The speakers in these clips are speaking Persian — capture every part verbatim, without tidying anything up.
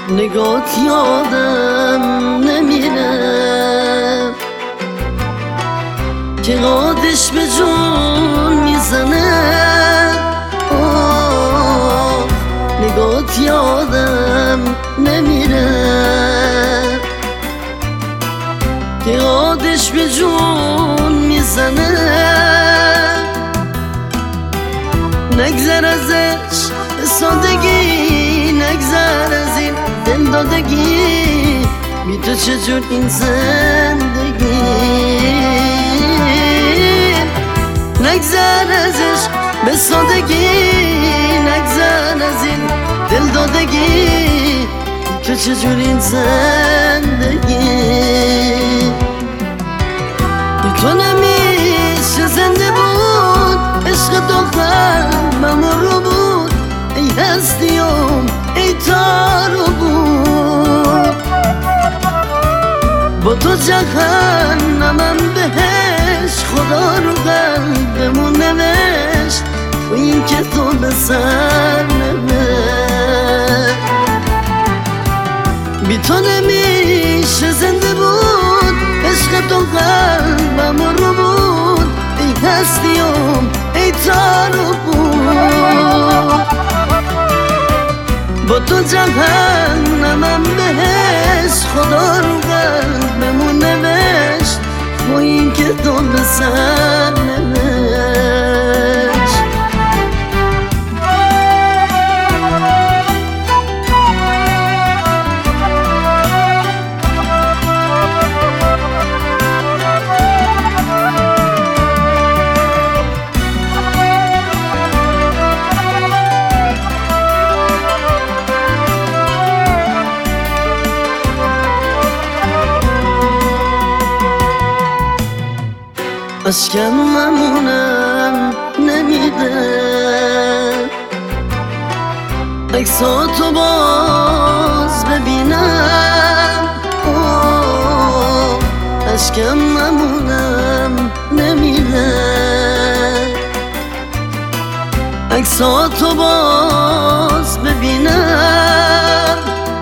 نگات یادم نمیره که قادش به جون میزنه. نگات یادم نمیره که قادش به جون میزنه. نگذر ازش به سادگی، نگذر از این دل دادگی، بی تو چجور این زندگی. نگذر ازش به سادگی، نگذر از این دل دادگی، بی تو چجور این زندگی. بی تو نمیشه زنده بود، عشق تو قلبم رو بود. ای هستیم ای تارو بود، با تو جهنمم بهش. خدا رو قلبمون نوشت و این که تو به سر نوشت. بی تو نمیشه زنده بود، عشق تو قلبم رو بود. ای هستیم ای تارو بود، با تو جهنمم بهش. خدا رو قلبمون نوشت و این که تو به سر نوشت. اشکم ممونم نمیده عکساتو باز ببینم. اشکم ممونم نمیده عکساتو باز ببینم.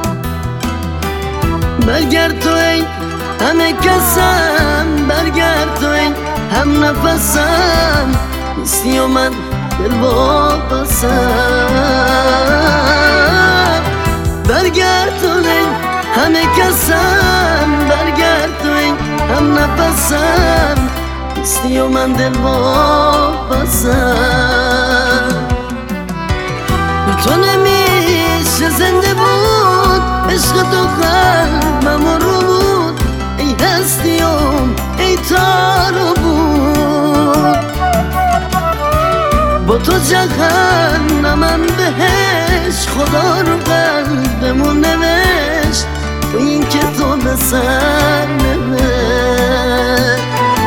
برگرد تو ای همه کسم، برگرد تو ای هم نفسم. نیستی و من دل واپسم. برگرد تو ای همه کسم، برگرد تو ای هم نفسم. نیستی و من دل واپسم. تو نمیشه زنده بود، عشق تو قلبم رو بود. ای هستیم ای تارو بود، با تو جهنمم بهش. خدا رو قلبمون نوشت و این که تو به سر نوشت.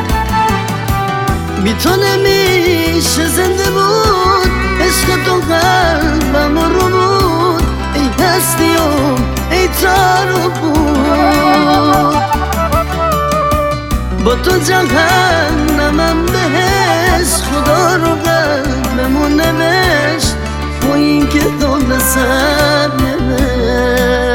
بی تو نمیشه زنده بود، عشق تو قلبم رو بود. ای هستیم ای تارو بود، با تو جهنمم بهش. خدا رو قلبمون نوشت و این که تو به سر نوشت.